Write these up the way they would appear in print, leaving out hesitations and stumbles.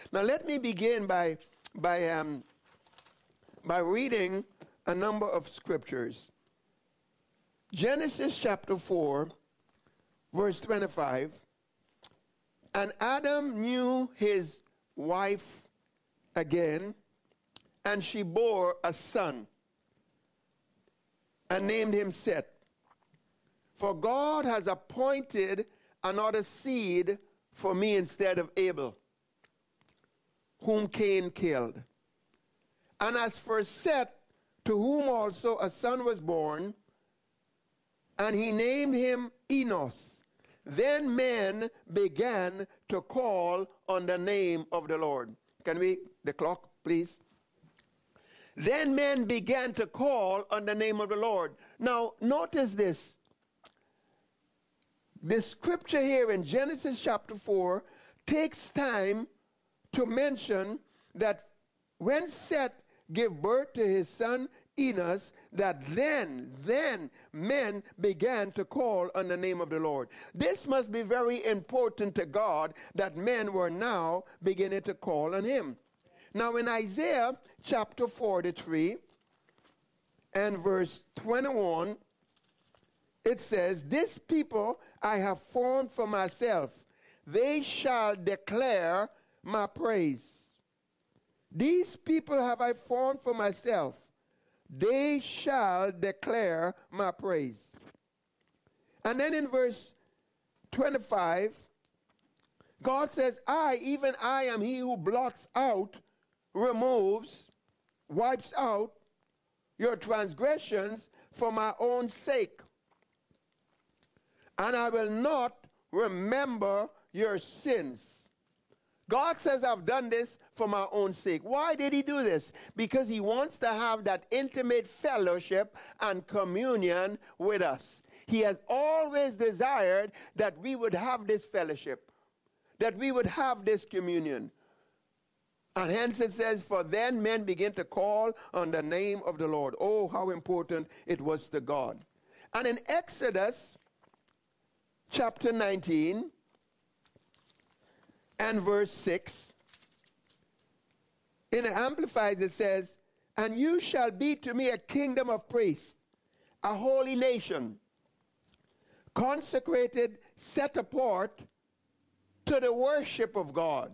Now let me begin by reading a number of scriptures. Genesis chapter 4, verse 25. And Adam knew his wife again, and she bore a son, and named him Seth. For God has appointed another seed for me instead of Abel, whom Cain killed. And as for Seth, to whom also a son was born, and he named him Enos. Then men began to call on the name of the Lord. Can we, the clock, please? Then men began to call on the name of the Lord. Now, notice this. The scripture here in Genesis chapter 4 takes time to mention that when Seth gave birth to his son Enos, that then men began to call on the name of the Lord. This must be very important to God that men were now beginning to call on him. Now in Isaiah chapter 43 and verse 21, it says, "This people I have formed for myself, they shall declare my praise. These people have I formed for myself, they shall declare my praise." And then in verse 25, God says, even I am he who blots out, removes, wipes out your transgressions for my own sake. And I will not remember your sins. God says, I've done this for my own sake. Why did he do this? Because he wants to have that intimate fellowship and communion with us. He has always desired that we would have this fellowship, that we would have this communion. And hence it says, for then men begin to call on the name of the Lord. Oh, how important it was to God. And in Exodus chapter 19 and verse 6, in the Amplified it says, "And you shall be to me a kingdom of priests, a holy nation, consecrated, set apart to the worship of God.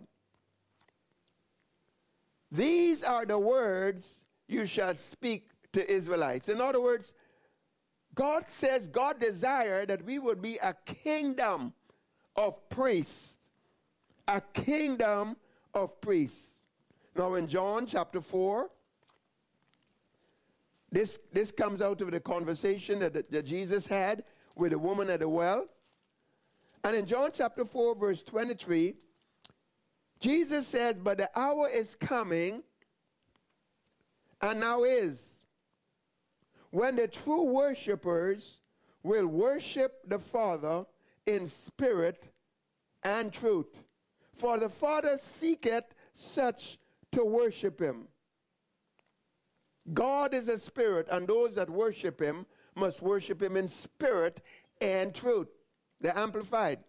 These are the words you shall speak to Israelites." In other words, God says, God desired that we would be a kingdom of priests. A kingdom of priests. Now in John chapter 4, this comes out of the conversation that Jesus had with the woman at the well. And in John chapter 4, verse 23, Jesus says, "But the hour is coming, and now is, when the true worshipers will worship the Father in spirit and truth. For the Father seeketh such to worship him." God is a spirit, and those that worship him must worship him in spirit and truth. The Amplified.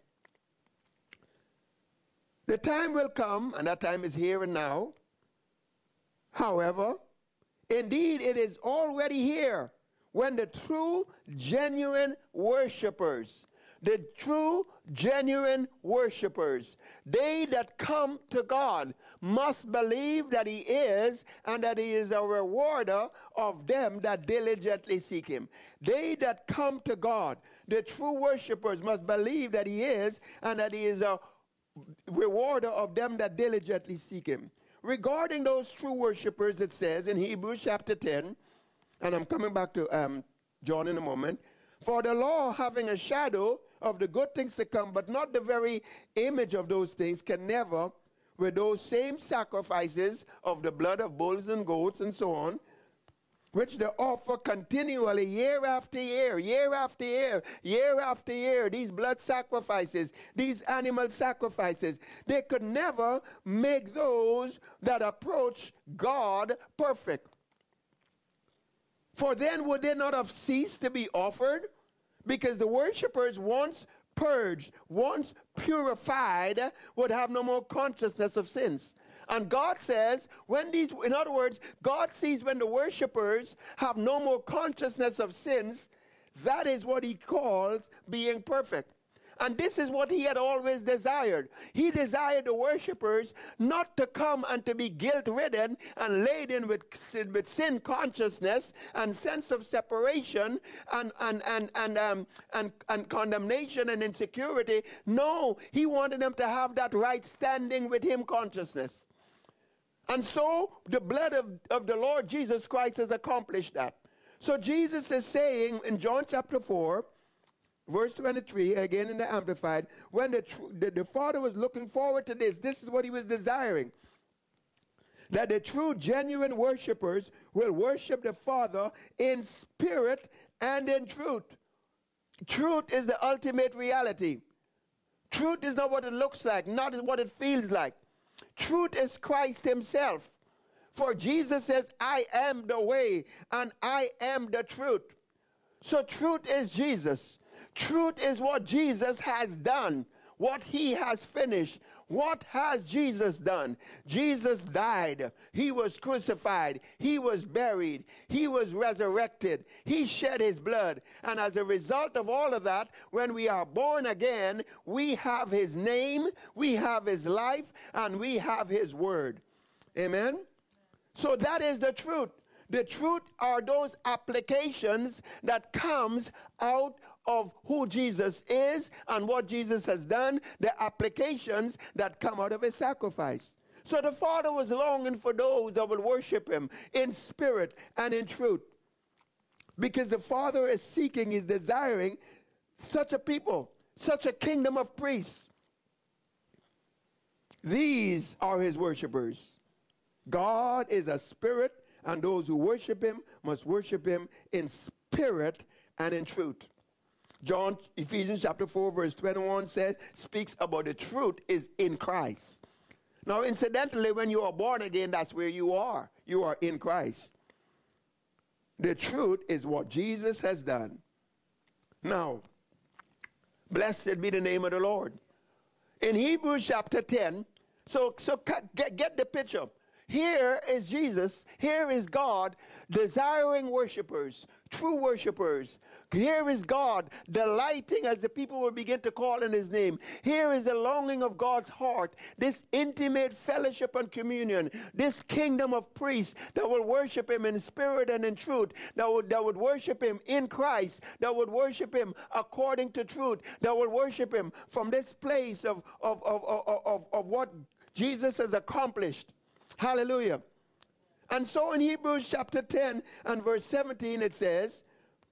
The time will come, and that time is here and now. However, indeed it is already here, when the true, genuine worshipers, the true, genuine worshipers, they that come to God, must believe that he is, and that he is a rewarder of them that diligently seek him. They that come to God, the true worshipers, must believe that he is, and that he is a rewarder of them that diligently seek him. Regarding those true worshipers, it says in Hebrews chapter 10, and I'm coming back to John in a moment, "For the law, having a shadow of the good things to come, but not the very image of those things, can never, with those same sacrifices of the blood of bulls and goats and so on, which they offer continually year after year, year after year, year after year, these blood sacrifices, these animal sacrifices, they could never make those that approach God perfect. For then would they not have ceased to be offered? Because the worshipers once purged, once purified, would have no more consciousness of sins. And God says, in other words, God sees when the worshipers have no more consciousness of sins, that is what he calls being perfect. And this is what he had always desired. He desired the worshipers not to come and to be guilt-ridden and laden with sin consciousness and sense of separation and condemnation and insecurity. No, he wanted them to have that right standing with him consciousness. And so the blood of the Lord Jesus Christ has accomplished that. So Jesus is saying in John chapter 4, verse 23, again in the Amplified, when the Father was looking forward to this is what he was desiring. That the true, genuine worshipers will worship the Father in spirit and in truth. Truth is the ultimate reality. Truth is not what it looks like, not what it feels like. Truth is Christ himself. For Jesus says, I am the way and I am the truth. So truth is Jesus. Truth is what Jesus has done, what he has finished. What has Jesus done? Jesus died. He was crucified. He was buried. He was resurrected. He shed his blood. And as a result of all of that, when we are born again, we have his name, we have his life, and we have his word. Amen? So that is the truth. The truth are those applications that comes out of who Jesus is and what Jesus has done, the applications that come out of his sacrifice. So the Father was longing for those that would worship him in spirit and in truth. Because the Father is seeking, is desiring such a people, such a kingdom of priests. These are his worshipers. God is a spirit, and those who worship him must worship him in spirit and in truth. Ephesians chapter 4 verse 21 speaks about the truth is in Christ. Now incidentally, when you are born again, that's where you are. You are in Christ. The truth is what Jesus has done. Now, blessed be the name of the Lord. In Hebrews chapter 10, so get the picture. Here is Jesus, here is God desiring worshipers, true worshipers. Here is God delighting as the people will begin to call in his name. Here is the longing of God's heart, this intimate fellowship and communion, this kingdom of priests that will worship him in spirit and in truth, that would worship him in Christ, that would worship him according to truth, that would worship him from this place of what Jesus has accomplished. Hallelujah. And so in Hebrews chapter 10 and verse 17 it says,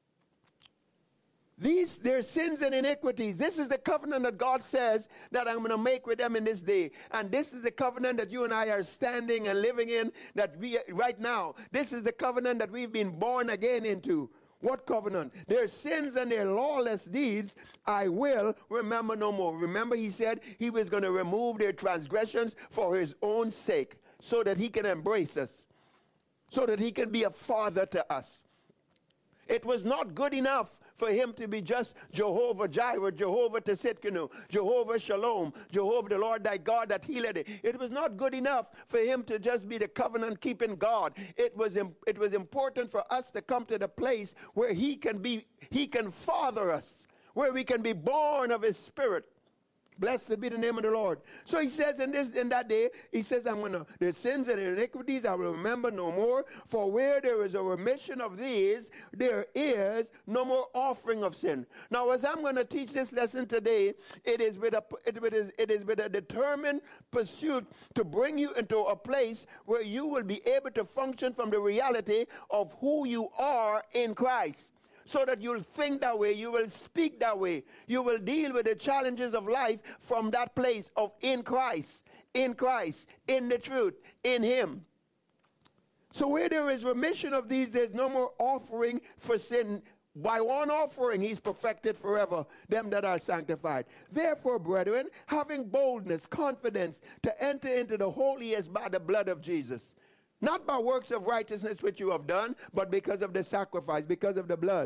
their sins and iniquities, this is the covenant that God says that I'm going to make with them in this day. And this is the covenant that you and I are standing and living in right now. This is the covenant that we've been born again into. What covenant? Their sins and their lawless deeds I will remember no more. Remember, he said he was going to remove their transgressions for his own sake, so that he can embrace us, so that he can be a father to us. It was not good enough for him to be just Jehovah Jireh, Jehovah Tsidkenu, Jehovah Shalom, Jehovah the Lord thy God that healeth thee. It was not good enough for him to just be the covenant-keeping God. It was important for us to come to the place where he can father us, where we can be born of his spirit. Blessed be the name of the Lord. So he says in that day, he says, the sins and iniquities I will remember no more, for where there is a remission of these, there is no more offering of sin. Now, as I'm going to teach this lesson today, it is with a determined pursuit to bring you into a place where you will be able to function from the reality of who you are in Christ. So that you'll think that way, you will speak that way, you will deal with the challenges of life from that place of in Christ, in the truth, in him. So where there is remission of these, there's no more offering for sin. By one offering, he's perfected forever them that are sanctified. Therefore, brethren, having boldness, confidence to enter into the holiest by the blood of Jesus. Not by works of righteousness which you have done, but because of the sacrifice, because of the blood.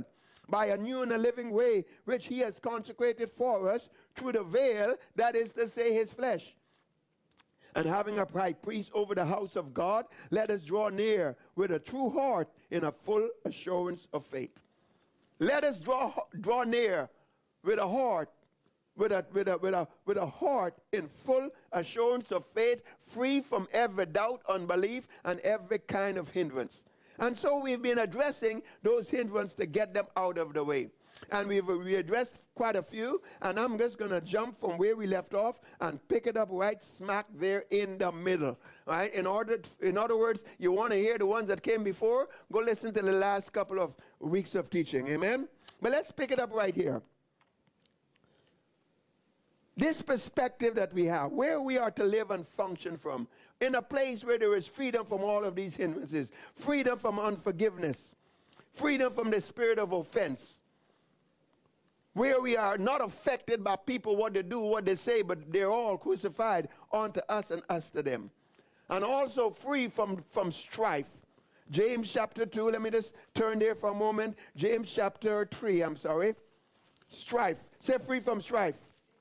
by a new and a living way, which he has consecrated for us through the veil, that is to say, his flesh. And having a high priest over the house of God, let us draw near with a true heart in a full assurance of faith. Let us draw near with a heart, with a heart in full assurance of faith, free from every doubt, unbelief, and every kind of hindrance. And so we've been addressing those hindrances to get them out of the way. And we addressed quite a few, and I'm just going to jump from where we left off and pick it up right smack there in the middle. Right? In other words, you want to hear the ones that came before, go listen to the last couple of weeks of teaching. Amen? But let's pick it up right here. This perspective that we have, where we are to live and function from, in a place where there is freedom from all of these hindrances, freedom from unforgiveness, freedom from the spirit of offense, where we are not affected by people, what they do, what they say, but they're all crucified unto us and us to them. And also free from strife. James chapter 2, let me just turn there for a moment. James chapter 3, I'm sorry. Strife. Say free from strife.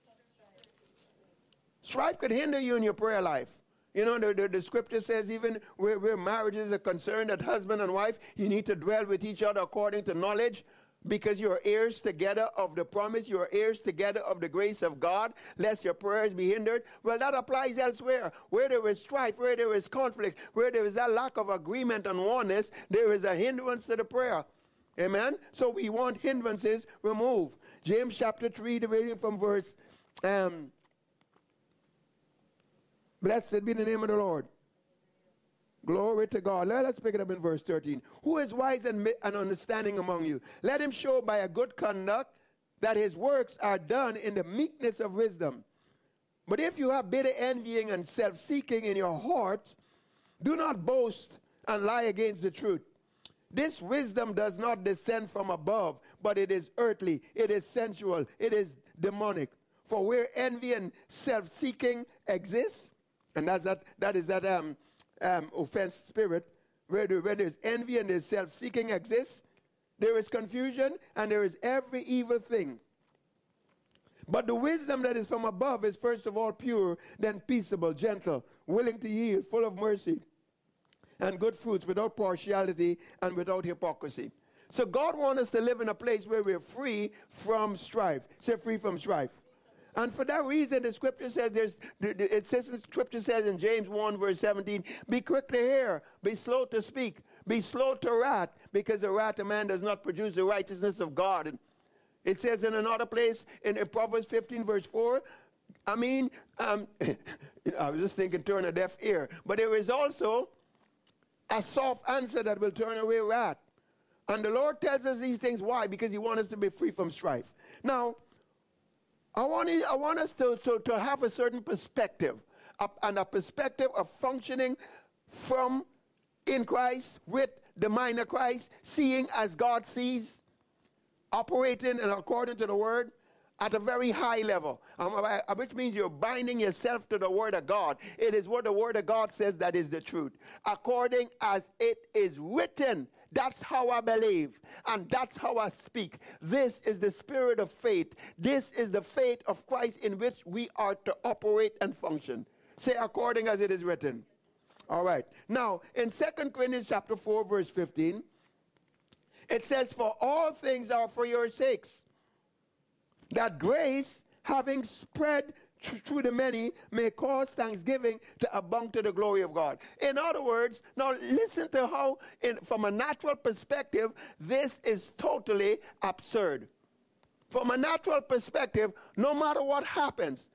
Strife could hinder you in your prayer life. You know, the scripture says even where marriages are concerned, that husband and wife, you need to dwell with each other according to knowledge, because you are heirs together of the promise, you are heirs together of the grace of God, lest your prayers be hindered. Well, that applies elsewhere. Where there is strife, where there is conflict, where there is a lack of agreement and oneness, there is a hindrance to the prayer. Amen? So we want hindrances removed. James chapter 3, reading from verse... Blessed be the name of the Lord. Glory to God. Let's pick it up in verse 13. Who is wise and understanding among you? Let him show by a good conduct that his works are done in the meekness of wisdom. But if you have bitter envying and self-seeking in your heart, do not boast and lie against the truth. This wisdom does not descend from above, but it is earthly, it is sensual, it is demonic. For where envy and self-seeking exists, and that is that offense spirit, where there's envy and there's self-seeking exists, there is confusion and there is every evil thing. But the wisdom that is from above is first of all pure, then peaceable, gentle, willing to yield, full of mercy and good fruits, without partiality and without hypocrisy. So God wants us to live in a place where we're free from strife. Say free from strife. And for that reason, the scripture says, scripture says in James 1 verse 17, be quick to hear, be slow to speak, be slow to wrath, because the wrath of man does not produce the righteousness of God. And it says in another place, in Proverbs 15 verse 4, I was just thinking turn a deaf ear, but there is also a soft answer that will turn away wrath. And the Lord tells us these things. Why? Because he wants us to be free from strife. Now, I want us to have a certain perspective, and a perspective of functioning from in Christ, with the mind of Christ, seeing as God sees, operating and according to the word at a very high level, which means you're binding yourself to the word of God. It is what the word of God says that is the truth. According as it is written, that's how I believe, and that's how I speak. This is the spirit of faith. This is the faith of Christ in which we are to operate and function. Say, according as it is written. All right. Now, in 2 Corinthians chapter 4, verse 15, it says, for all things are for your sakes, that grace, having spread through the many, may cause thanksgiving to abound to the glory of God. In other words, now listen to how, from a natural perspective, this is totally absurd. From a natural perspective, no matter what happens,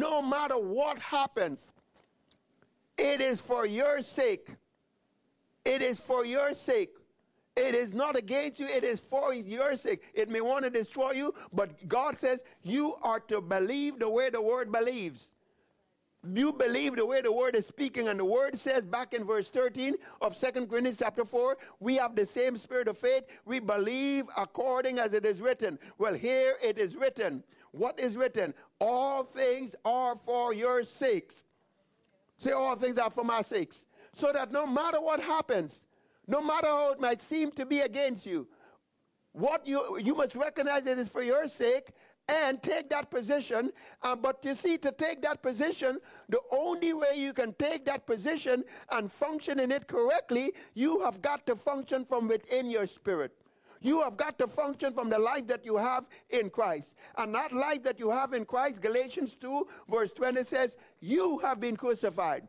it is for your sake. It is for your sake. It is not against you. It is for your sake. It may want to destroy you, but God says you are to believe the way the word believes. You believe the way the word is speaking, and the word says back in verse 13 of 2 Corinthians chapter 4, we have the same spirit of faith. We believe according as it is written. Well, here it is written. What is written? All things are for your sakes. Say, all things are for my sakes. So that no matter what happens, no matter how it might seem to be against you, what you must recognize it is for your sake and take that position. But you see, to take that position, the only way you can take that position and function in it correctly, you have got to function from within your spirit. You have got to function from the life that you have in Christ. And that life that you have in Christ, Galatians 2, verse 20 says, you have been crucified.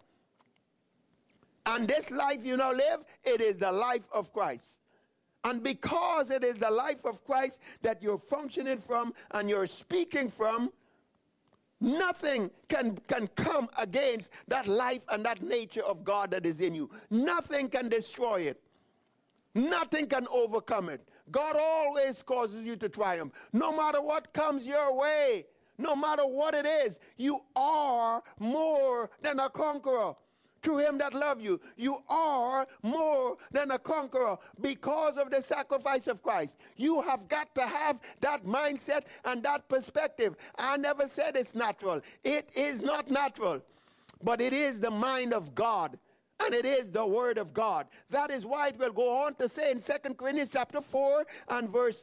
And this life you now live, it is the life of Christ. And because it is the life of Christ that you're functioning from and you're speaking from, nothing can come against that life and that nature of God that is in you. Nothing can destroy it. Nothing can overcome it. God always causes you to triumph. No matter what comes your way, no matter what it is, you are more than a conqueror. To him that love you, you are more than a conqueror because of the sacrifice of Christ. You have got to have that mindset and that perspective. I never said it's natural. It is not natural, but it is the mind of God. And it is the word of God. That is why it will go on to say in 2 Corinthians chapter 4 and verse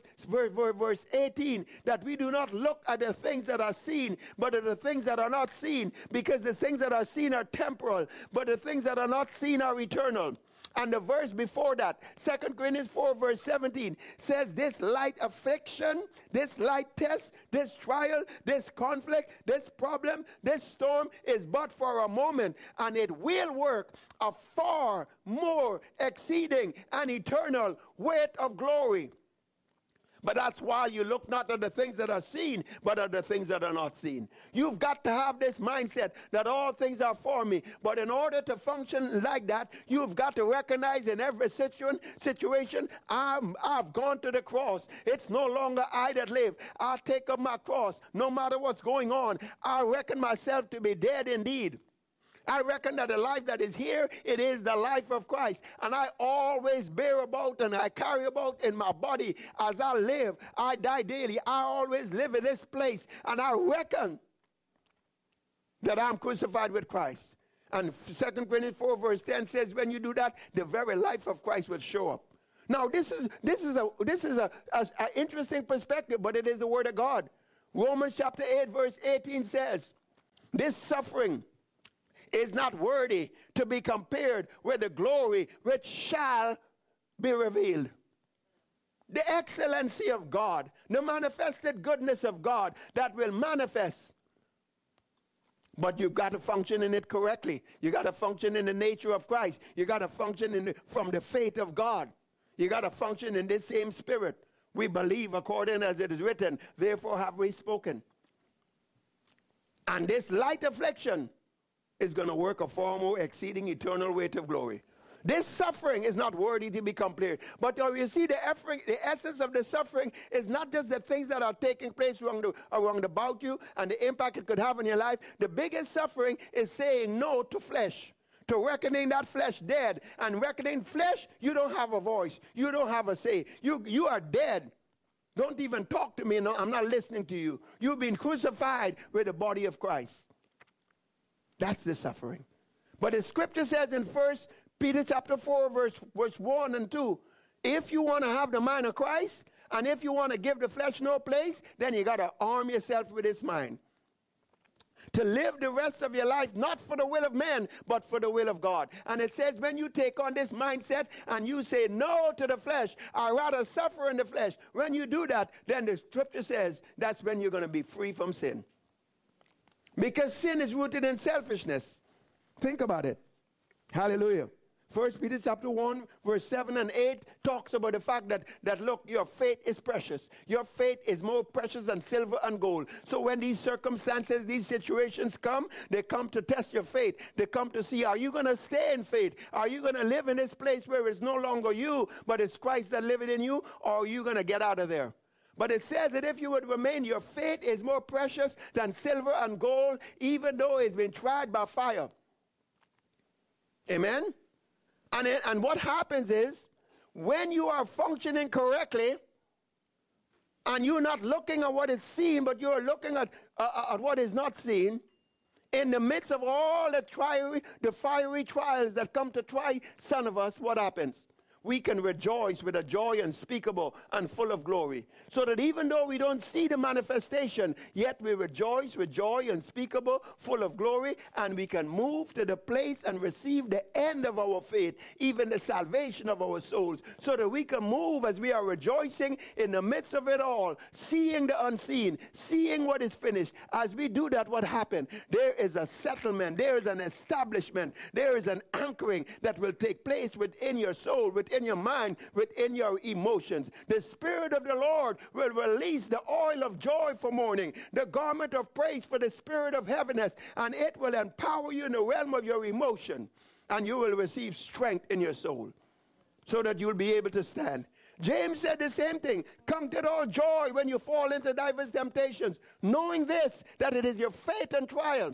18 that we do not look at the things that are seen, but at the things that are not seen, because the things that are seen are temporal, but the things that are not seen are eternal. And the verse before that, 2 Corinthians 4 verse 17, says this light affliction, this light test, this trial, this conflict, this problem, this storm is but for a moment, and it will work a far more exceeding and eternal weight of glory. But that's why you look not at the things that are seen, but at the things that are not seen. You've got to have this mindset that all things are for me. But in order to function like that, you've got to recognize in every situation, I've gone to the cross. It's no longer I that live. I take up my cross. No matter what's going on, I reckon myself to be dead indeed. I reckon that the life that is here, it is the life of Christ. And I always bear about and I carry about in my body as I live. I die daily. I always live in this place. And I reckon that I'm crucified with Christ. And 2 Corinthians 4 verse 10 says, when you do that, the very life of Christ will show up. Now, this is an interesting perspective, but it is the word of God. Romans chapter 8 verse 18 says, this suffering is not worthy to be compared with the glory which shall be revealed. The excellency of God, the manifested goodness of God that will manifest. But you've got to function in it correctly. You got to function in the nature of Christ. You got to function from the faith of God. You got to function in this same spirit. We believe according as it is written, therefore have we spoken. And this light affliction is going to work a far more exceeding eternal weight of glory. This suffering is not worthy to be compared. But you see, the essence of the suffering is not just the things that are taking place around about you and the impact it could have on your life. The biggest suffering is saying no to flesh, to reckoning that flesh dead. And reckoning flesh, you don't have a voice. You don't have a say. You are dead. Don't even talk to me. No, I'm not listening to you. You've been crucified with the body of Christ. That's the suffering. But the scripture says in 1 Peter chapter 4, verse 1 and 2, if you want to have the mind of Christ, and if you want to give the flesh no place, then you got to arm yourself with this mind. To live the rest of your life, not for the will of man, but for the will of God. And it says when you take on this mindset and you say no to the flesh, I'd rather suffer in the flesh. When you do that, then the scripture says that's when you're going to be free from sin. Because sin is rooted in selfishness. Think about it. Hallelujah. 1 Peter chapter 1, verse 7 and 8 talks about the fact that look, your faith is precious. Your faith is more precious than silver and gold. So when these circumstances, these situations come, they come to test your faith. They come to see, are you going to stay in faith? Are you going to live in this place where it's no longer you, but it's Christ that lives in you? Or are you going to get out of there? But it says that if you would remain, your faith is more precious than silver and gold, even though it's been tried by fire. Amen? And what happens is, when you are functioning correctly, and you're not looking at what is seen, but you're looking at what is not seen, in the midst of all the fiery trials that come to try some of us, what happens? we can rejoice with a joy unspeakable and full of glory. So that even though we don't see the manifestation, yet we rejoice with joy unspeakable, full of glory, and we can move to the place and receive the end of our faith, even the salvation of our souls, so that we can move as we are rejoicing in the midst of it all, seeing the unseen, seeing what is finished. As we do that, what happened? There is a settlement, there is an establishment, there is an anchoring that will take place within your soul, within your mind, within your emotions. The Spirit of the Lord will release the oil of joy for mourning, the garment of praise for the spirit of heaviness, and it will empower you in the realm of your emotion, and you will receive strength in your soul so that you'll be able to stand. James said the same thing. Count it all joy when you fall into diverse temptations, knowing this, that it is your faith and trial.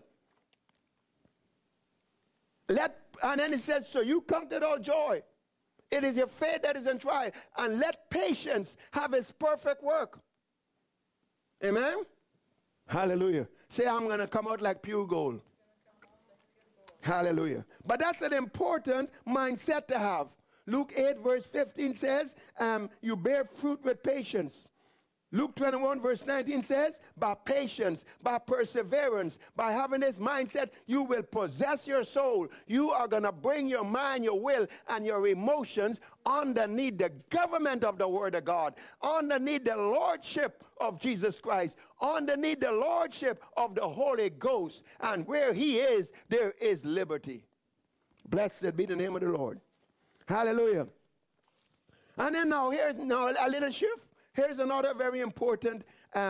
And then he says, so you count it all joy. It is your faith that is in trial. And let patience have its perfect work. Amen? Hallelujah. Say, I'm going to come out like pure gold. Hallelujah. But that's an important mindset to have. Luke 8 verse 15 says, you bear fruit with patience. Luke 21 verse 19 says, by patience, by perseverance, by having this mindset, you will possess your soul. You are going to bring your mind, your will, and your emotions underneath the government of the Word of God, underneath the lordship of Jesus Christ, underneath the lordship of the Holy Ghost. And where He is, there is liberty. Blessed be the name of the Lord. Hallelujah. And then now, here's now a little shift. Here's another very important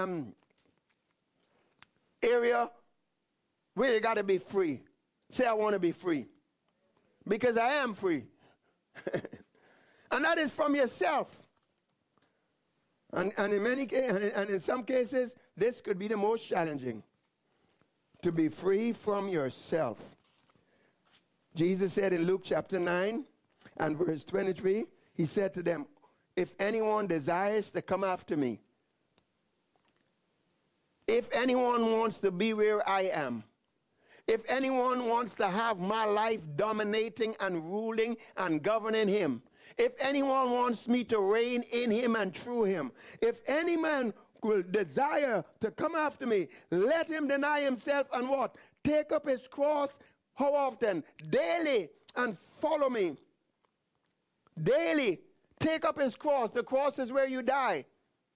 area where you got to be free. Say, I want to be free. Because I am free. And that is from yourself. And in some cases, this could be the most challenging. To be free from yourself. Jesus said in Luke chapter 9 and verse 23, He said to them, if anyone desires to come after me, if anyone wants to be where I am, if anyone wants to have my life dominating and ruling and governing him, if anyone wants me to reign in him and through him, if any man will desire to come after me, let him deny himself and what? Take up his cross. How often? Daily, and follow me. Daily. Take up his cross. The cross is where you die.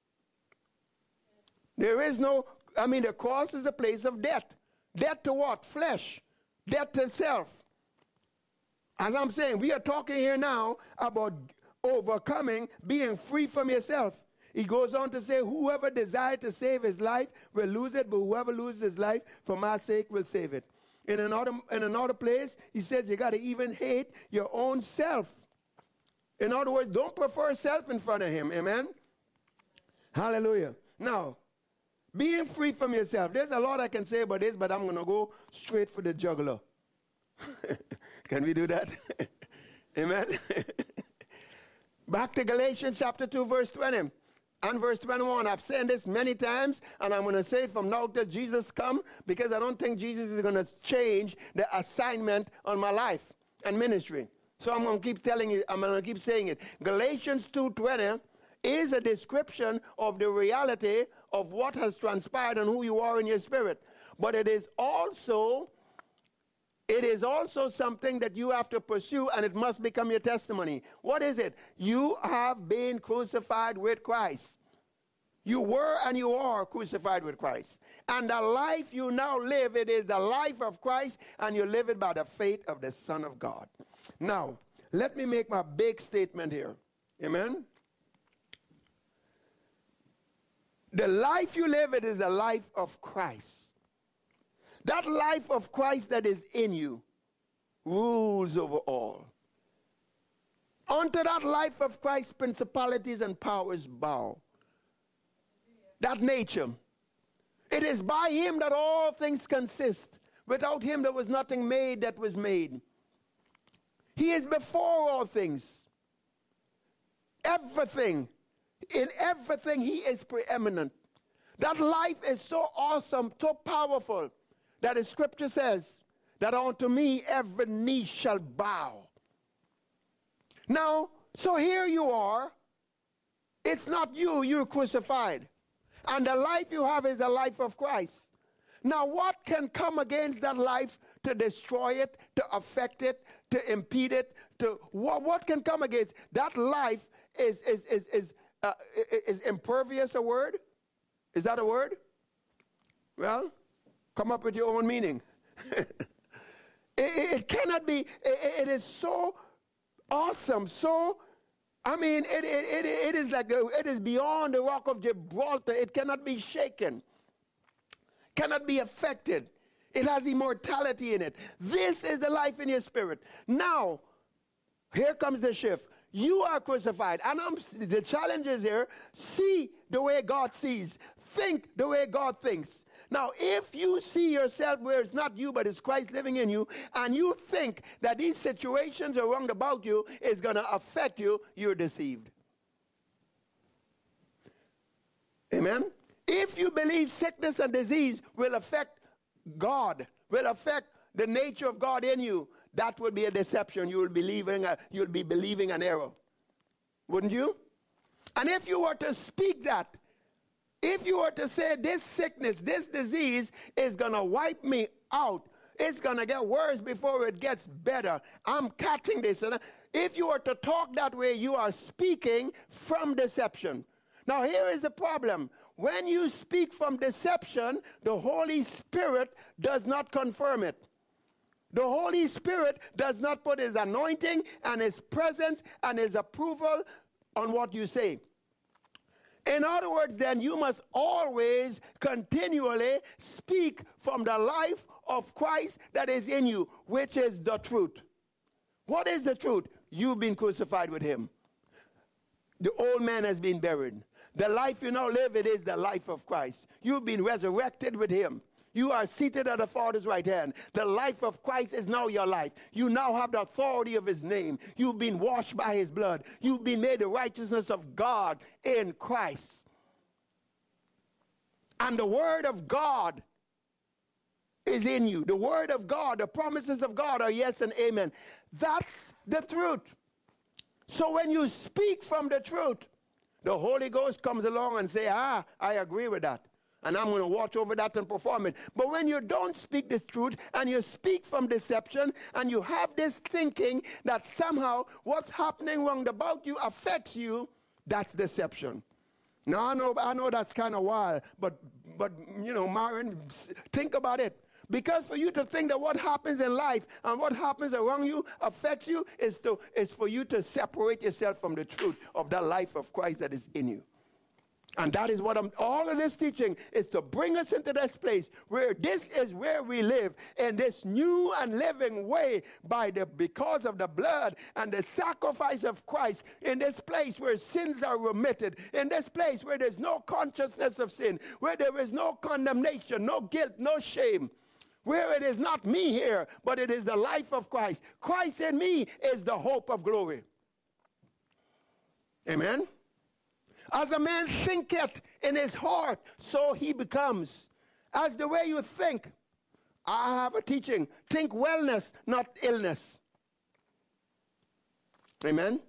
There is no, the cross is a place of death. Death to what? Flesh. Death to self. As I'm saying, we are talking here now about overcoming, being free from yourself. He goes on to say, whoever desires to save his life will lose it, but whoever loses his life for my sake will save it. In another place, he says you got to even hate your own self. In other words, don't prefer self in front of him. Amen? Hallelujah. Now, being free from yourself. There's a lot I can say about this, but I'm going to go straight for the jugular. Can we do that? Amen? Back to Galatians chapter 2, verse 20 and verse 21. I've said this many times, and I'm going to say it from now till Jesus come, because I don't think Jesus is going to change the assignment on my life and ministry. So I'm going to keep telling you, I'm going to keep saying it. Galatians 2:20 is a description of the reality of what has transpired and who you are in your spirit. But it is also something that you have to pursue, and it must become your testimony. What is it? You have been crucified with Christ. You were and you are crucified with Christ. And the life you now live, it is the life of Christ, and you live it by the faith of the Son of God. Now, let me make my big statement here. Amen? The life you live, it is the life of Christ. That life of Christ that is in you rules over all. Unto that life of Christ, principalities and powers bow. That nature. It is by him that all things consist. Without him there was nothing made that was made. He is before all things. Everything. In everything he is preeminent. That life is so awesome, so powerful, that the scripture says that unto me every knee shall bow. Now, so here you are. It's not you, you're crucified. And the life you have is the life of Christ. Now, what can come against that life to destroy it, to affect it, to impede it? What can come against that life? Is impervious a word? Is that a word? Well, come up with your own meaning. It cannot be. It is so awesome. So, I mean, it is like it is beyond the rock of Gibraltar. It cannot be shaken. Cannot be affected. It has immortality in it. This is the life in your spirit. Now, here comes the shift. You are crucified. And the challenge is here. See the way God sees. Think the way God thinks. Now, if you see yourself where it's not you, but it's Christ living in you, and you think that these situations around about you is going to affect you, you're deceived. Amen? If you believe sickness and disease will affect God, will affect the nature of God in you, that would be a deception. You'll be believing an error. Wouldn't you? And if you were to speak that, if you were to say this sickness, this disease is going to wipe me out, it's going to get worse before it gets better, I'm catching this. And if you were to talk that way, you are speaking from deception. Now, here is the problem. When you speak from deception, the Holy Spirit does not confirm it. The Holy Spirit does not put his anointing and his presence and his approval on what you say. In other words, then, you must always continually speak from the life of Christ that is in you, which is the truth. What is the truth? You've been crucified with him. The old man has been buried. The life you now live, it is the life of Christ. You've been resurrected with him. You are seated at the Father's right hand. The life of Christ is now your life. You now have the authority of his name. You've been washed by his blood. You've been made the righteousness of God in Christ. And the word of God is in you. The word of God, the promises of God are yes and amen. That's the truth. So when you speak from the truth, the Holy Ghost comes along and say, I agree with that. And I'm going to watch over that and perform it. But when you don't speak the truth and you speak from deception and you have this thinking that somehow what's happening round about you affects you, that's deception. Now, I know that's kind of wild, but you know, Myron, think about it. Because for you to think that what happens in life and what happens around you affects you is for you to separate yourself from the truth of that life of Christ that is in you. And that is what all of this teaching is, to bring us into this place where this is where we live in this new and living way because of the blood and the sacrifice of Christ, in this place where sins are remitted, in this place where there's no consciousness of sin, where there is no condemnation, no guilt, no shame, where it is not me here, but it is the life of Christ. Christ in me is the hope of glory. Amen? As a man thinketh in his heart, so he becomes. As the way you think. I have a teaching. Think wellness, not illness. Amen?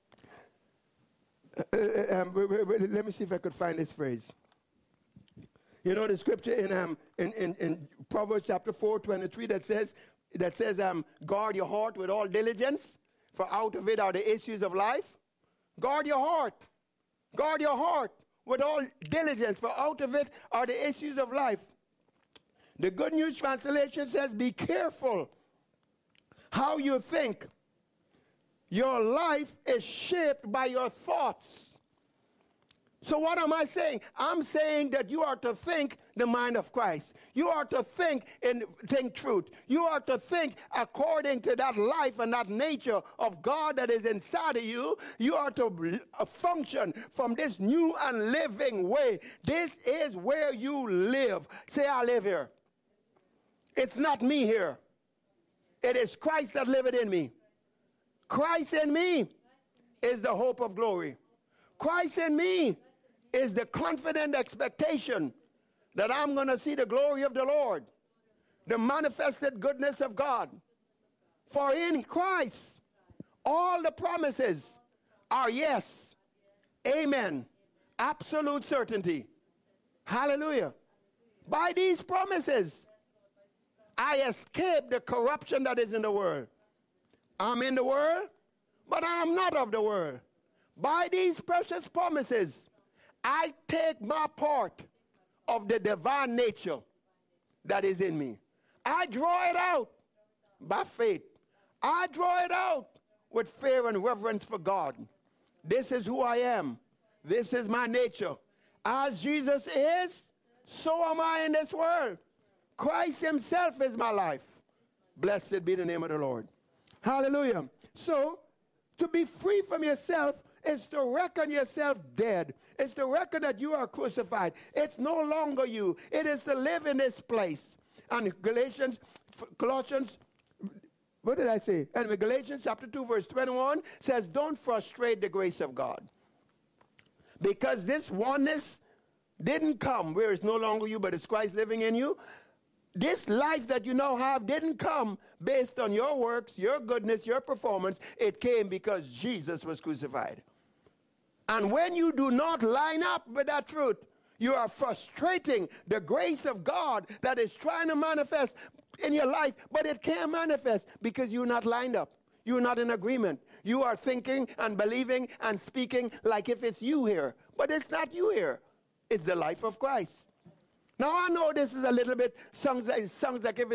Let me see if I could find this phrase. You know the scripture in Proverbs chapter 4:23 that says, guard your heart with all diligence, for out of it are the issues of life. Guard your heart. Guard your heart with all diligence, for out of it are the issues of life. The Good News Translation says, be careful how you think. Your life is shaped by your thoughts. So what am I saying? I'm saying that you are to think the mind of Christ. You are to think truth. You are to think according to that life and that nature of God that is inside of you. You are to function from this new and living way. This is where you live. Say, I live here. It's not me here. It is Christ that liveth in me. Christ in me is the hope of glory. Christ in me is the confident expectation that I'm going to see the glory of the Lord, the manifested goodness of God. For in Christ, all the promises are yes. Amen. Absolute certainty. Hallelujah. By these promises, I escape the corruption that is in the world. I'm in the world, but I am not of the world. By these precious promises, I take my part of the divine nature that is in me. I draw it out by faith. I draw it out with fear and reverence for God. This is who I am. This is my nature. As Jesus is, so am I in this world. Christ himself is my life. Blessed be the name of the Lord. Hallelujah. So, to be free from yourself is to reckon yourself dead. It's to reckon that you are crucified. It's no longer you. It is to live in this place. And Colossians, what did I say? And Galatians chapter 2 verse 21 says, don't frustrate the grace of God. Because this oneness didn't come where it's no longer you, but it's Christ living in you. This life that you now have didn't come based on your works, your goodness, your performance. It came because Jesus was crucified. And when you do not line up with that truth, you are frustrating the grace of God that is trying to manifest in your life, but it can't manifest because you're not lined up. You're not in agreement. You are thinking and believing and speaking like if it's you here, but it's not you here. It's the life of Christ. Now, I know this is a little bit, sounds like if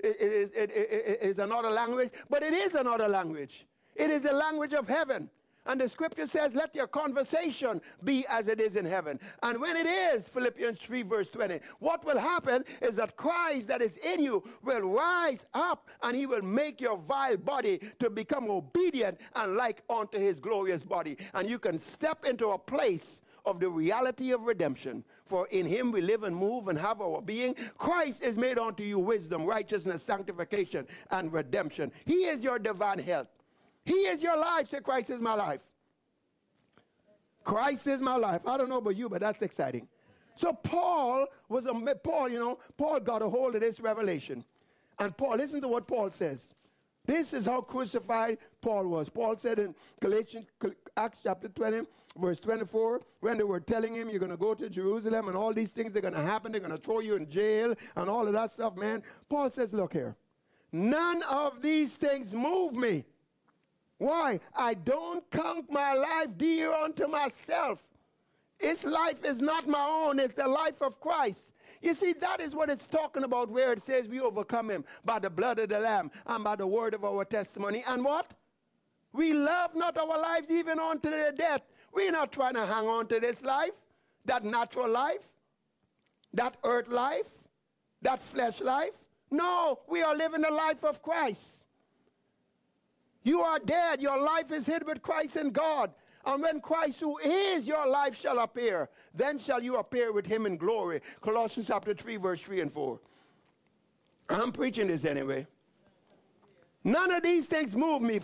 it's another language, but it is another language. It is the language of heaven. And the scripture says, let your conversation be as it is in heaven. And when it is, Philippians 3 verse 20, what will happen is that Christ that is in you will rise up and he will make your vile body to become obedient and like unto his glorious body. And you can step into a place of the reality of redemption. For in him we live and move and have our being. Christ is made unto you wisdom, righteousness, sanctification, and redemption. He is your divine health. He is your life. Say, Christ is my life. Christ is my life. I don't know about you, but that's exciting. So Paul got a hold of this revelation. And Paul, listen to what Paul says. This is how crucified Paul was. Paul said in Acts chapter 20, verse 24, when they were telling him, you're going to go to Jerusalem and all these things are going to happen, they're going to throw you in jail and all of that stuff, man. Paul says, look here, none of these things move me. Why? I don't count my life dear unto myself. This life is not my own, it's the life of Christ. You see, that is what it's talking about where it says we overcome him by the blood of the Lamb and by the word of our testimony. And what? We love not our lives even unto the death. We're not trying to hang on to this life, that natural life, that earth life, that flesh life. No, we are living the life of Christ. You are dead. Your life is hid with Christ in God. And when Christ, who is your life, shall appear, then shall you appear with him in glory. Colossians chapter 3, verse 3 and 4. I'm preaching this anyway. None of these things move me,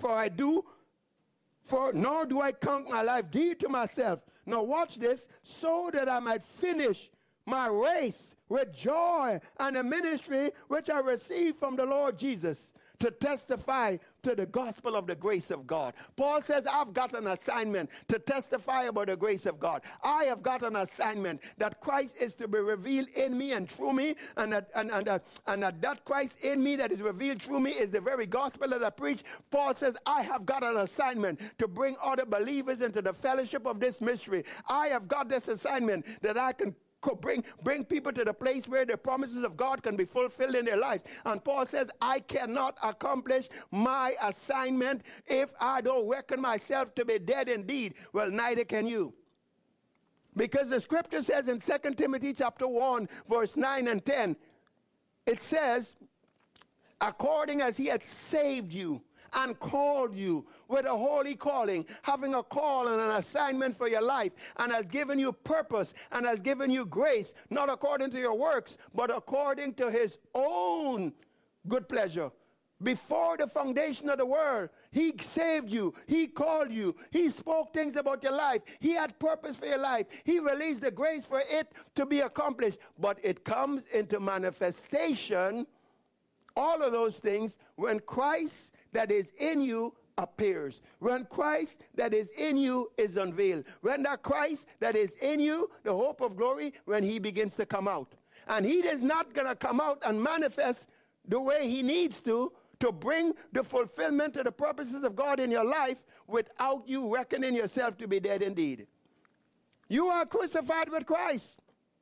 nor do I count my life dear to myself. Now watch this, so that I might finish my race with joy and the ministry which I received from the Lord Jesus, to testify to the gospel of the grace of God. Paul says, I've got an assignment to testify about the grace of God. I have got an assignment that Christ is to be revealed in me and through me, and that Christ in me that is revealed through me is the very gospel that I preach. Paul says, I have got an assignment to bring other believers into the fellowship of this mystery. I have got this assignment that I can bring people to the place where the promises of God can be fulfilled in their lives. And Paul says, I cannot accomplish my assignment if I don't reckon myself to be dead indeed. Well, neither can you. Because the scripture says in 2 Timothy chapter 1, verse 9 and 10, it says, according as he had saved you and called you with a holy calling, having a call and an assignment for your life, and has given you purpose and has given you grace, not according to your works, but according to his own good pleasure. Before the foundation of the world, he saved you, he called you, he spoke things about your life, he had purpose for your life, he released the grace for it to be accomplished, but it comes into manifestation, all of those things, when Christ that is in you appears. When Christ that is in you is unveiled. When that Christ that is in you, the hope of glory, when he begins to come out. And he is not going to come out and manifest the way he needs to bring the fulfillment of the purposes of God in your life without you reckoning yourself to be dead indeed. You are crucified with Christ.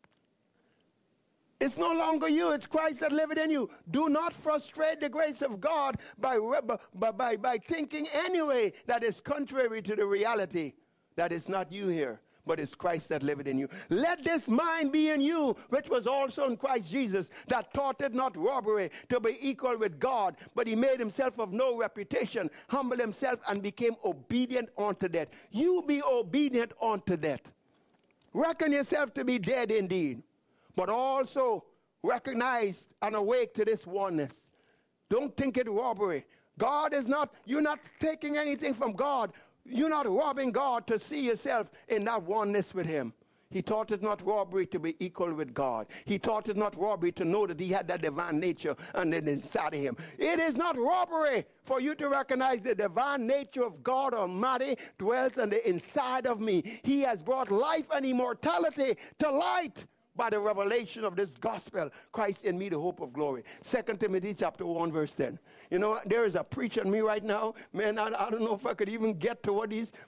It's no longer you, it's Christ that liveth in you. Do not frustrate the grace of God by thinking anyway that is contrary to the reality that it's not you here, but it's Christ that liveth in you. Let this mind be in you, which was also in Christ Jesus, that thought it not robbery to be equal with God, but he made himself of no reputation, humbled himself, and became obedient unto death. You be obedient unto death. Reckon yourself to be dead indeed, but also recognize and awake to this oneness. Don't think it robbery. God is not, you're not taking anything from God. You're not robbing God to see yourself in that oneness with him. He thought it not robbery to be equal with God. He thought it not robbery to know that he had that divine nature and then inside of him. It is not robbery for you to recognize the divine nature of God Almighty dwells on the inside of me. He has brought life and immortality to light by the revelation of this gospel. Christ in me, the hope of glory. 2 Timothy chapter 1, verse 10. You know, there is a preacher in me right now. Man, I don't know if I could even get to what these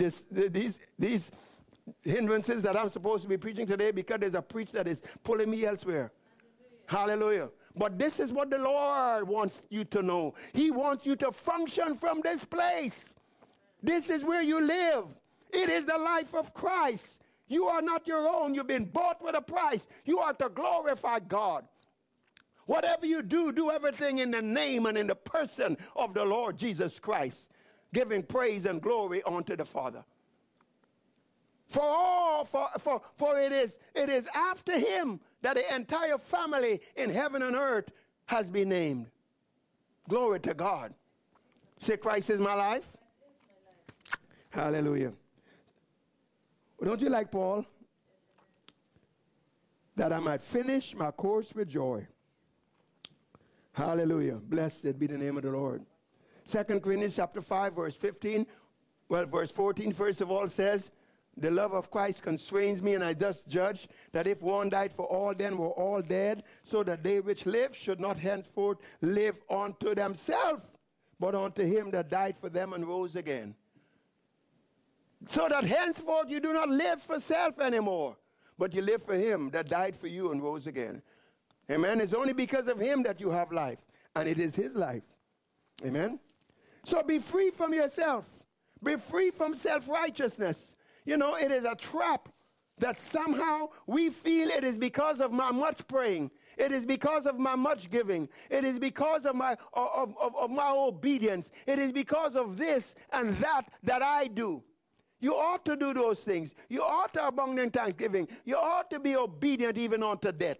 hindrances that I'm supposed to be preaching today, because there's a preach that is pulling me elsewhere. Hallelujah. But this is what the Lord wants you to know. He wants you to function from this place. This is where you live. It is the life of Christ. You are not your own. You've been bought with a price. You are to glorify God. Whatever you do, do everything in the name and in the person of the Lord Jesus Christ, giving praise and glory unto the Father. For it is after him that the entire family in heaven and earth has been named. Glory to God. Say, Christ is my life. Hallelujah. Don't you like Paul? That I might finish my course with joy. Hallelujah. Blessed be the name of the Lord. 2 Corinthians chapter 5, verse 15. Well, verse 14, first of all, says, the love of Christ constrains me, and I thus judge that if one died for all, then were all dead, so that they which live should not henceforth live unto themselves, but unto him that died for them and rose again. So that henceforth you do not live for self anymore, but you live for him that died for you and rose again. Amen. It's only because of him that you have life, and it is his life. Amen. So be free from yourself. Be free from self-righteousness. You know, it is a trap that somehow we feel it is because of my much praying. It is because of my much giving. It is because of my obedience. It is because of this and that I do. You ought to do those things. You ought to abound in thanksgiving. You ought to be obedient even unto death.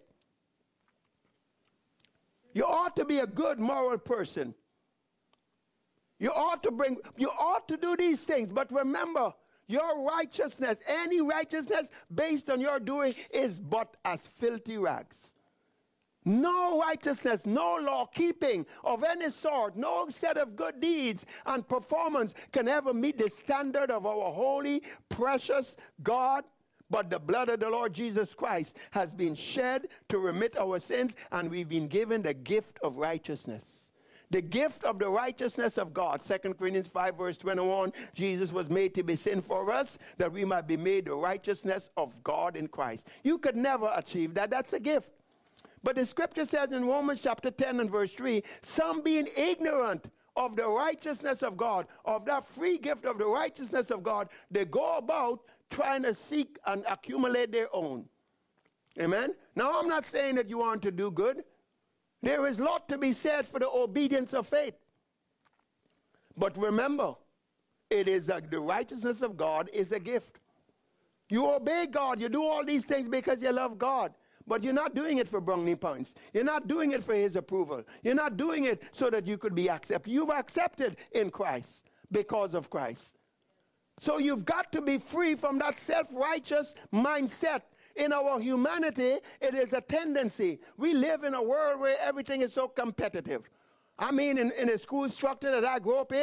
You ought to be a good moral person. You ought to do these things. But remember, your righteousness, any righteousness based on your doing, is but as filthy rags. No righteousness, no law keeping of any sort, no set of good deeds and performance can ever meet the standard of our holy, precious God. But the blood of the Lord Jesus Christ has been shed to remit our sins, and we've been given the gift of righteousness. The gift of the righteousness of God. 2 Corinthians 5 verse 21, Jesus was made to be sin for us, that we might be made the righteousness of God in Christ. You could never achieve that. That's a gift. But the scripture says in Romans chapter 10 and verse 3, some being ignorant of the righteousness of God, of that free gift of the righteousness of God, they go about trying to seek and accumulate their own. Amen? Now, I'm not saying that you aren't to do good. There is a lot to be said for the obedience of faith. But remember, it is the righteousness of God is a gift. You obey God. You do all these things because you love God. But you're not doing it for brownie points. You're not doing it for his approval. You're not doing it so that you could be accepted. You've accepted in Christ because of Christ. So you've got to be free from that self-righteous mindset. In our humanity, it is a tendency. We live in a world where everything is so competitive. I mean, in a school structure that I grew up in,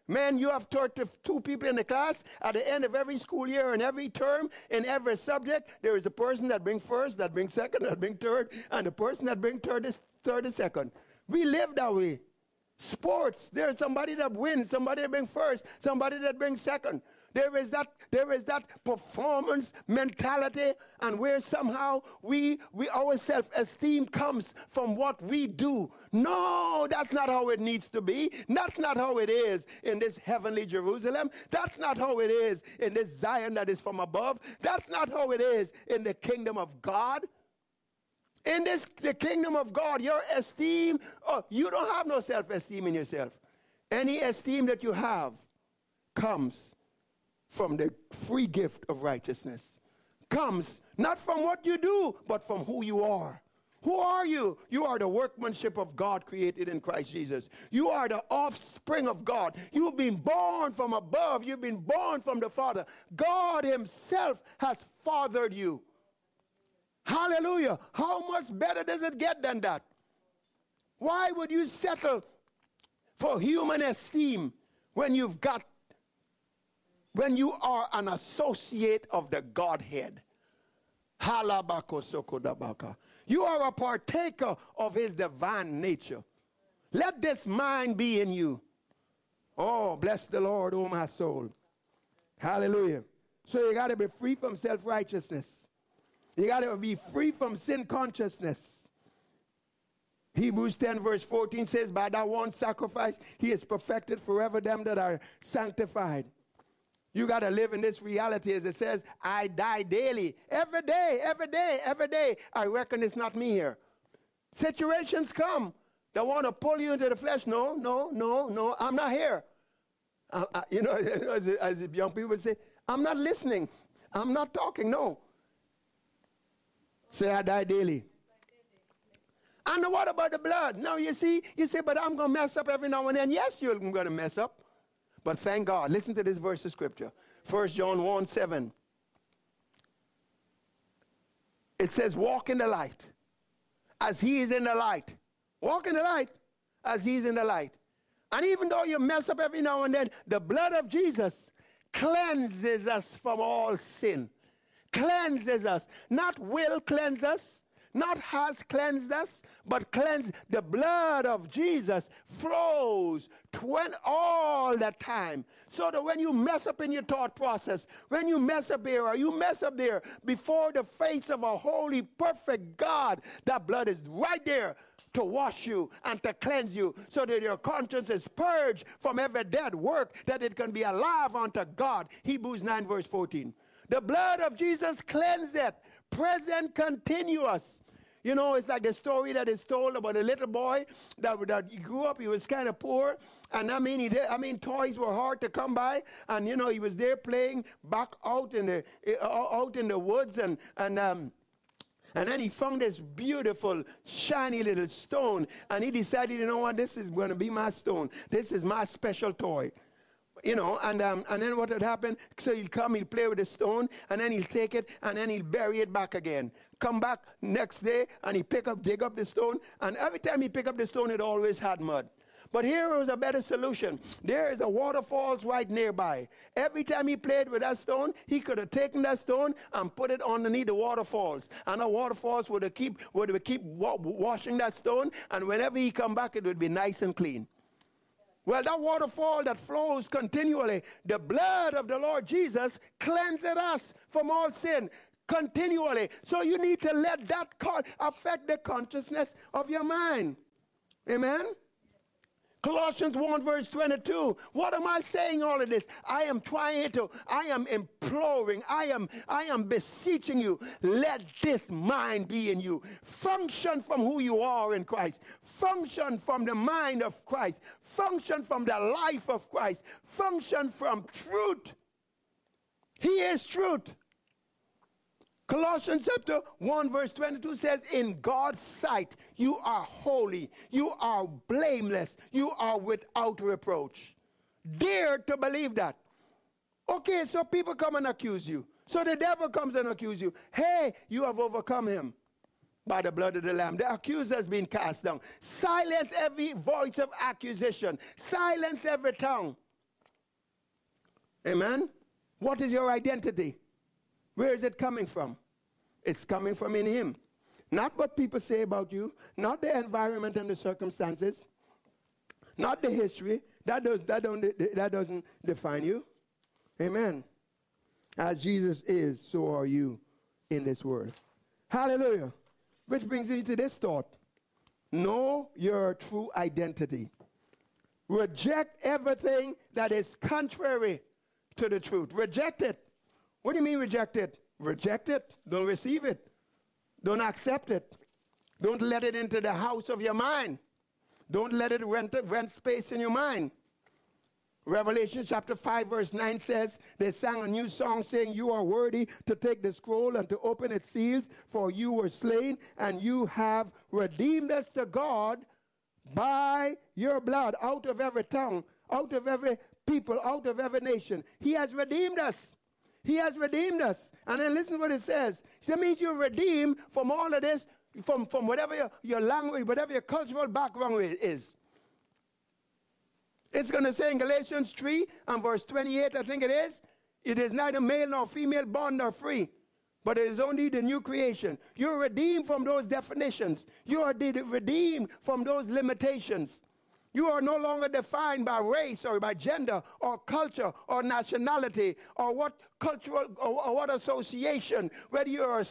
Man, you have 32 people in the class. At the end of every school year and every term, in every subject, there is a person that brings first, that brings second, that brings third, and the person that brings third is second. We live that way. Sports, there's somebody that wins, somebody that brings first, somebody that brings second. There is that performance mentality, and where somehow our self-esteem comes from what we do. No, that's not how it needs to be. That's not how it is in this heavenly Jerusalem. That's not how it is in this Zion that is from above. That's not how it is in the kingdom of God. In the kingdom of God, your esteem, you don't have no self-esteem in yourself. Any esteem that you have comes from the free gift of righteousness. Comes not from what you do, but from who you are. Who are you? You are the workmanship of God created in Christ Jesus. You are the offspring of God. You've been born from above. You've been born from the Father. God himself has fathered you. Hallelujah. How much better does it get than that? Why would you settle for human esteem when you are an associate of the Godhead? You are a partaker of his divine nature. Let this mind be in you. Oh, bless the Lord, oh my soul. Hallelujah. So you got to be free from self-righteousness. You got to be free from sin consciousness. Hebrews 10 verse 14 says, by that one sacrifice, he has perfected forever them that are sanctified. You got to live in this reality, as it says, I die daily. Every day, every day, every day. I reckon it's not me here. Situations come that want to pull you into the flesh. No, no, no, no, I'm not here. As the young people say, I'm not listening. I'm not talking, no. Say, I die daily. And what about the blood? Now you say, but I'm going to mess up every now and then. Yes, you're going to mess up. But thank God. Listen to this verse of scripture. 1 John 1:7. It says, walk in the light as he is in the light. Walk in the light as he is in the light. And even though you mess up every now and then, the blood of Jesus cleanses us from all sin. Cleanses us. Not will cleanse us, not has cleansed us, but cleanse. The blood of Jesus flows all the time. So that when you mess up in your thought process, when you mess up here or you mess up there, before the face of a holy, perfect God, that blood is right there to wash you and to cleanse you, so that your conscience is purged from every dead work, that it can be alive unto God. Hebrews 9 verse 14. The blood of Jesus cleanseth, present, continuous. You know, it's like the story that is told about a little boy that he grew up. He was kind of poor, and toys were hard to come by. And you know, he was there playing back out in the woods, and then he found this beautiful, shiny little stone, and he decided, you know what, this is going to be my stone. This is my special toy. You know, and then what would happen? So he'll come, he'll play with the stone, and then he'll take it, and then he'll bury it back again. Come back next day, and he dig up the stone, and every time he pick up the stone, it always had mud. But here was a better solution. There is a waterfalls right nearby. Every time he played with that stone, he could have taken that stone and put it underneath the waterfalls. And the waterfalls would keep washing that stone, and whenever he come back, it would be nice and clean. Well, that waterfall that flows continually, the blood of the Lord Jesus cleanses us from all sin continually. So you need to let that affect the consciousness of your mind. Amen? Colossians 1 verse 22. What am I saying all of this? I am imploring, I am beseeching you, let this mind be in you. Function from who you are in Christ. Function from the mind of Christ. Function from the life of Christ. Function from truth. He is truth. Colossians chapter 1 verse 22 says, in God's sight, you are holy, you are blameless, you are without reproach. Dare to believe that. Okay, so people come and accuse you. So the devil comes and accuses you. Hey, you have overcome him by the blood of the Lamb. The accuser has been cast down. Silence every voice of accusation. Silence every tongue. Amen? What is your identity? Where is it coming from? It's coming from in him. Not what people say about you, not the environment and the circumstances, not the history. That doesn't define you. Amen. As Jesus is, so are you in this world. Hallelujah. Which brings me to this thought. Know your true identity. Reject everything that is contrary to the truth. Reject it. What do you mean reject it? Reject it. Don't receive it. Don't accept it. Don't let it into the house of your mind. Don't let it rent space in your mind. Revelation chapter 5 verse 9 says, they sang a new song saying, you are worthy to take the scroll and to open its seals, for you were slain and you have redeemed us to God by your blood out of every tongue, out of every people, out of every nation. He has redeemed us. He has redeemed us. And then listen to what it says. That means you're redeemed from all of this, from whatever your language, whatever your cultural background is. It's going to say in Galatians 3 and verse 28, I think it is neither male nor female, bond nor free, but it is only the new creation. You're redeemed from those definitions. You are redeemed from those limitations. You are no longer defined by race or by gender or culture or nationality or what cultural or what association, whether you have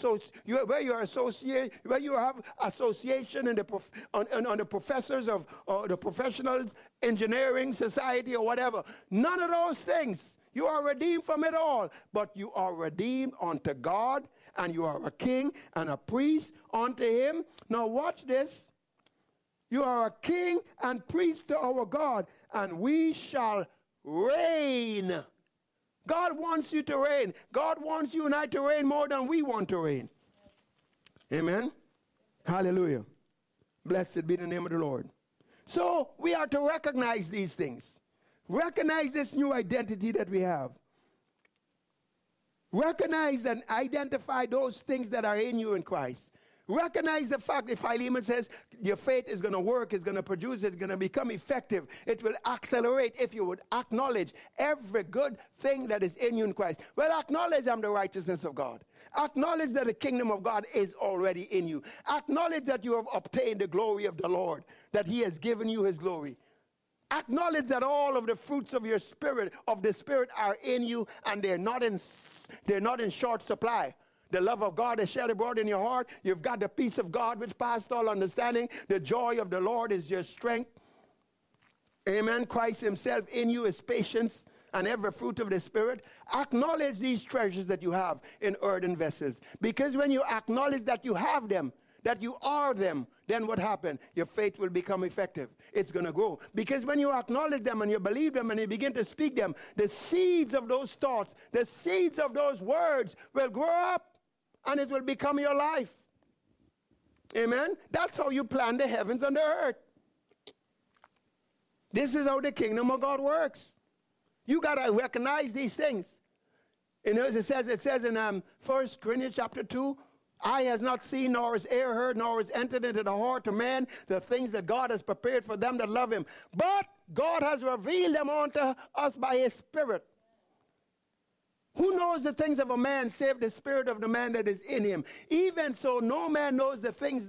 association in on the professors of the professional engineering society or whatever. None of those things. You are redeemed from it all, but you are redeemed unto God, and you are a king and a priest unto him. Now watch this. You are a king and priest to our God, and we shall reign. God wants you to reign. God wants you and I to reign more than we want to reign. Amen? Hallelujah. Blessed be the name of the Lord. So we are to recognize these things. Recognize this new identity that we have. Recognize and identify those things that are in you in Christ. Recognize the fact that Philemon says your faith is going to work, it's going to produce, it's going to become effective. It will accelerate if you would acknowledge every good thing that is in you in Christ. Well, acknowledge I'm the righteousness of God. Acknowledge that the kingdom of God is already in you. Acknowledge that you have obtained the glory of the Lord, that he has given you his glory. Acknowledge that all of the fruits of your spirit, of the spirit, are in you, and they're not in short supply. The love of God is shed abroad in your heart. You've got the peace of God which passed all understanding. The joy of the Lord is your strength. Amen. Christ himself in you is patience and every fruit of the Spirit. Acknowledge these treasures that you have in earthen vessels. Because when you acknowledge that you have them, that you are them, then what happened? Your faith will become effective. It's going to grow. Because when you acknowledge them and you believe them and you begin to speak them, the seeds of those thoughts, the seeds of those words will grow up and it will become your life. Amen? That's how you plan the heavens and the earth. This is how the kingdom of God works. You got to recognize these things. You know, it says in 1 Corinthians chapter 2, eye has not seen, nor has ear heard, nor has entered into the heart of man the things that God has prepared for them that love him. But God has revealed them unto us by his Spirit. Who knows the things of a man save the spirit of the man that is in him? Even so, no man knows the things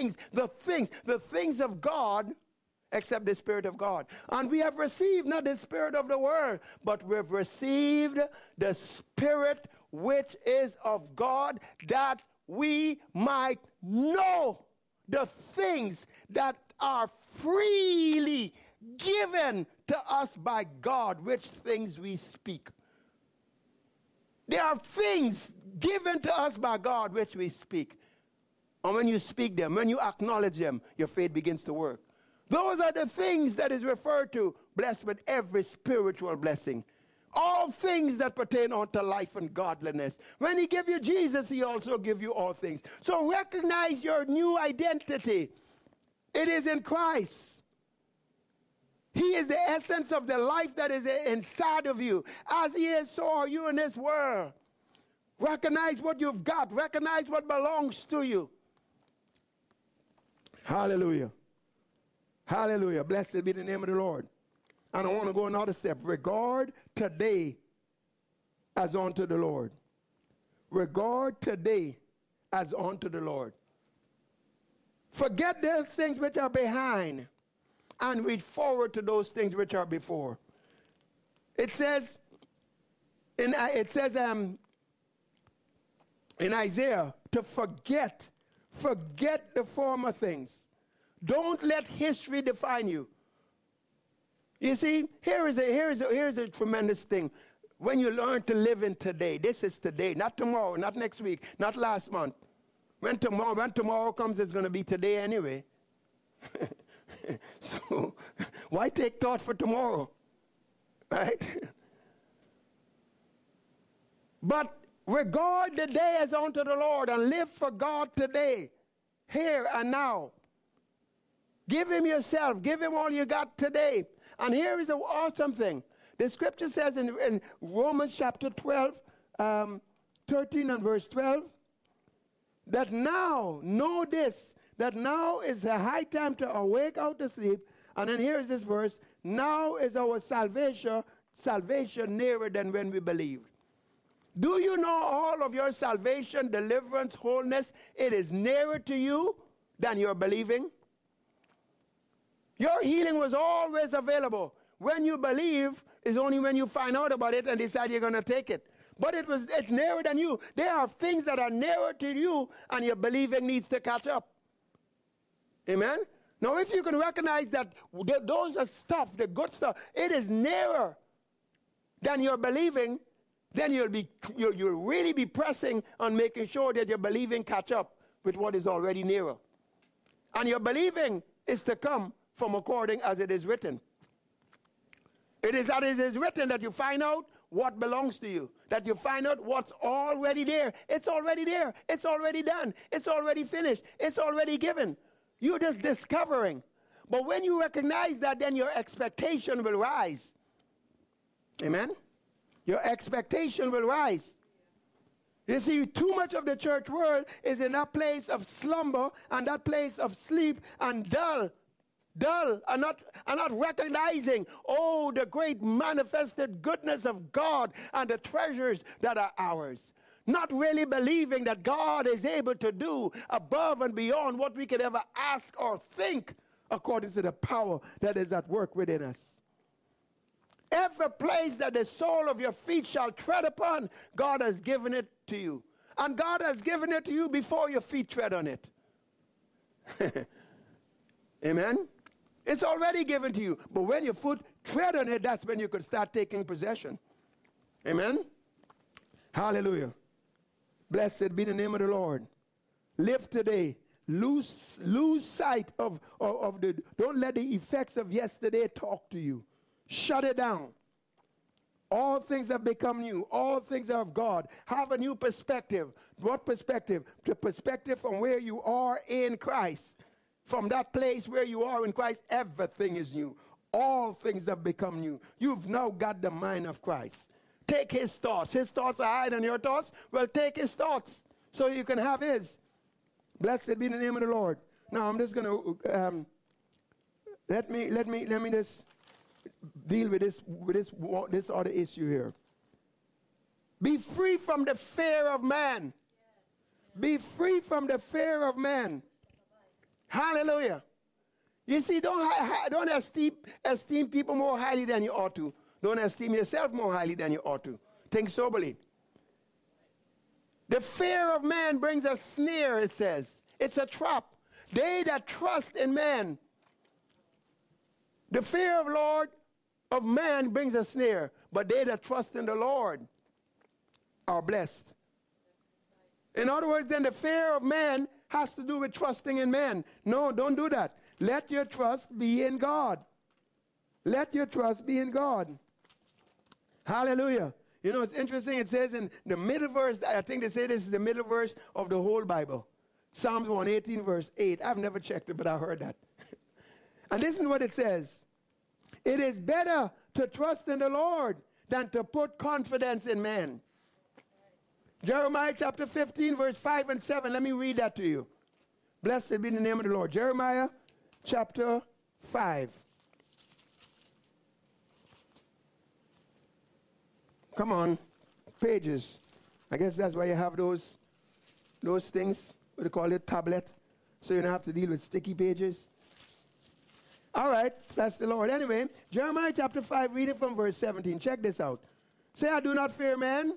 of God except the Spirit of God. And we have received not the spirit of the world, but we've received the Spirit which is of God, that we might know the things that are freely given to us by God, which things we speak. There are things given to us by God which we speak. And when you speak them, when you acknowledge them, your faith begins to work. Those are the things that is referred to, blessed with every spiritual blessing. All things that pertain unto life and godliness. When he gave you Jesus, he also gave you all things. So recognize your new identity. It is in Christ. He is the essence of the life that is inside of you. As he is, so are you in this world. Recognize what you've got. Recognize what belongs to you. Hallelujah. Hallelujah. Blessed be the name of the Lord. And I want to go another step. Regard today as unto the Lord. Regard today as unto the Lord. Forget those things which are behind and reach forward to those things which are before. It says in Isaiah to forget the former things. Don't let history define you. You see, here's a tremendous thing. When you learn to live in today, this is today, not tomorrow, not next week, not last month. When tomorrow comes, it's going to be today anyway. So why take thought for tomorrow? Right? But regard the day as unto the Lord and live for God today, here and now. Give him yourself. Give him all you got today. And here is an awesome thing. The scripture says in Romans chapter 12, 13 and verse 12, that now, know this, that now is the high time to awake out of sleep. And then here's this verse, now is our salvation nearer than when we believed. Do you know all of your salvation, deliverance, wholeness, it is nearer to you than you're believing? Your healing was always available. When you believe is only when you find out about it and decide you're going to take it. But it's nearer than you. There are things that are nearer to you and your believing needs to catch up. Amen? Now, if you can recognize that those are stuff, the good stuff, it is nearer than your believing, then you'll really be pressing on making sure that your believing catch up with what is already nearer. And your believing is to come from according as it is written. It is as it is written that you find out what belongs to you, that you find out what's already there. It's already there. It's already done. It's already finished. It's already given. You're just discovering. But when you recognize that, then your expectation will rise. Amen? Your expectation will rise. You see, too much of the church world is in that place of slumber and that place of sleep and dull, and not recognizing, oh, the great manifested goodness of God and the treasures that are ours. Not really believing that God is able to do above and beyond what we could ever ask or think according to the power that is at work within us. Every place that the sole of your feet shall tread upon, God has given it to you. And God has given it to you before your feet tread on it. Amen? It's already given to you. But when your foot tread on it, that's when you could start taking possession. Amen? Hallelujah. Blessed be the name of the Lord. Live today. Lose sight of don't let the effects of yesterday talk to you. Shut it down. All things have become new. All things are of God. Have a new perspective. What perspective? The perspective from where you are in Christ. From that place where you are in Christ, everything is new. All things have become new. You've now got the mind of Christ. Take his thoughts. His thoughts are higher than your thoughts. Well, take his thoughts so you can have his. Blessed be the name of the Lord. Now, I'm just going to, let me just deal with this other issue here. Be free from the fear of man. Be free from the fear of man. Hallelujah. You see, don't esteem people more highly than you ought to. Don't esteem yourself more highly than you ought to. Think soberly. The fear of man brings a snare, it says. It's a trap. They that trust in man. The fear of man brings a snare, but they that trust in the Lord are blessed. In other words, then the fear of man has to do with trusting in man. No, don't do that. Let your trust be in God. Let your trust be in God. Hallelujah. You know, it's interesting. It says in the middle verse, I think they say this is the middle verse of the whole Bible. Psalms 118 verse 8. I've never checked it, but I heard that. And this is what it says. It is better to trust in the Lord than to put confidence in man. Jeremiah chapter 15 verse 5 and 7. Let me read that to you. Blessed be the name of the Lord. Jeremiah chapter 5. Come on. pages. I guess that's why you have those things, what they call it, tablet, so you don't have to deal with sticky pages. All right, bless the Lord. Anyway, Jeremiah chapter 5, reading from verse 17. Check this out. Say, I do not fear man.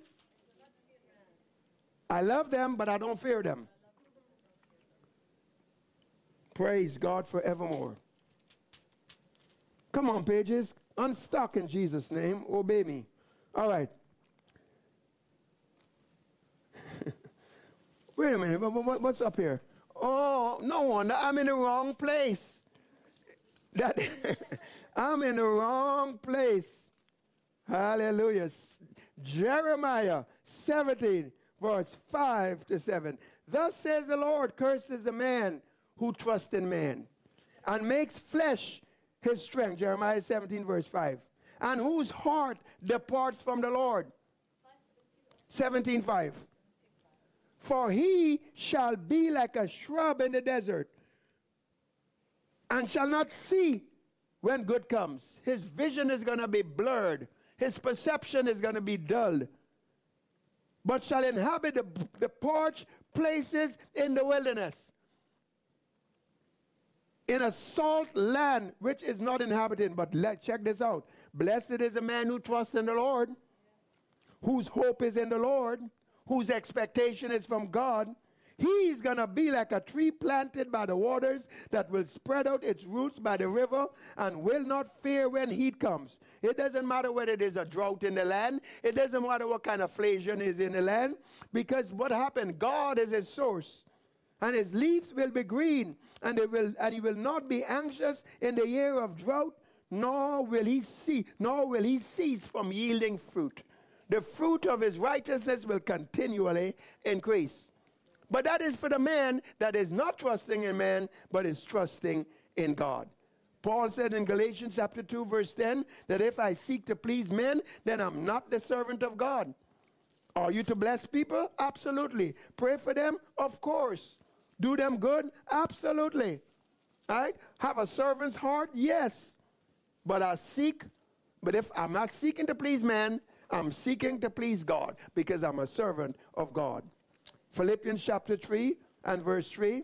I love them, but I don't fear them. Praise God forevermore. Come on, pages. Unstuck in Jesus' name. Obey me. All right. Wait a minute. What's up here? Oh, no wonder. I'm in the wrong place. I'm in the wrong place. Hallelujah. Jeremiah 17, verse 5 to 7. Thus says the Lord, cursed is the man who trusts in man and makes flesh his strength. Jeremiah 17, verse 5. And whose heart departs from the Lord. 17:5. For he shall be like a shrub in the desert and shall not see when good comes. His vision is going to be blurred. His perception is going to be dulled. But shall inhabit the parched places in the wilderness, in a salt land which is not inhabited. But check this out. Blessed is the man who trusts in the Lord, whose hope is in the Lord, whose expectation is from God. He's going to be like a tree planted by the waters that will spread out its roots by the river and will not fear when heat comes. It doesn't matter whether there's a drought in the land. It doesn't matter what kind of inflation is in the land. Because what happened? God is his source. And his leaves will be green. And he will not be anxious in the year of drought, nor will he cease from yielding fruit. The fruit of his righteousness will continually increase. But that is for the man that is not trusting in man, but is trusting in God. Paul said in Galatians chapter 2, verse 10, that if I seek to please men, then I'm not the servant of God. Are you to bless people? Absolutely. Pray for them? Of course. Do them good? Absolutely. All right? Have a servant's heart? Yes. But if I'm not seeking to please man, I'm seeking to please God because I'm a servant of God. Philippians chapter 3 and verse 3.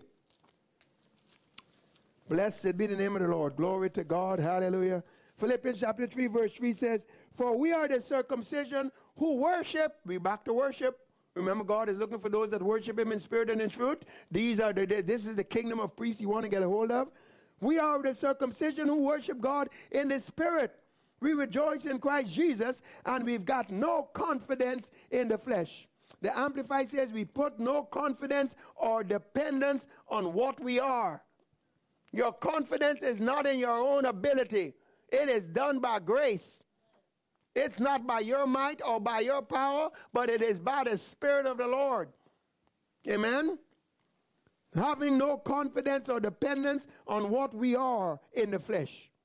Blessed be the name of the Lord. Glory to God. Hallelujah. Philippians chapter 3 verse 3 says, for we are the circumcision who worship. We back to worship. Remember, God is looking for those that worship him in spirit and in truth. This is the kingdom of priests you want to get a hold of. We are the circumcision who worship God in the spirit. We rejoice in Christ Jesus, and we've got no confidence in the flesh. The Amplified says we put no confidence or dependence on what we are. Your confidence is not in your own ability. It is done by grace. It's not by your might or by your power, but it is by the Spirit of the Lord. Amen? Having no confidence or dependence on what we are in the flesh.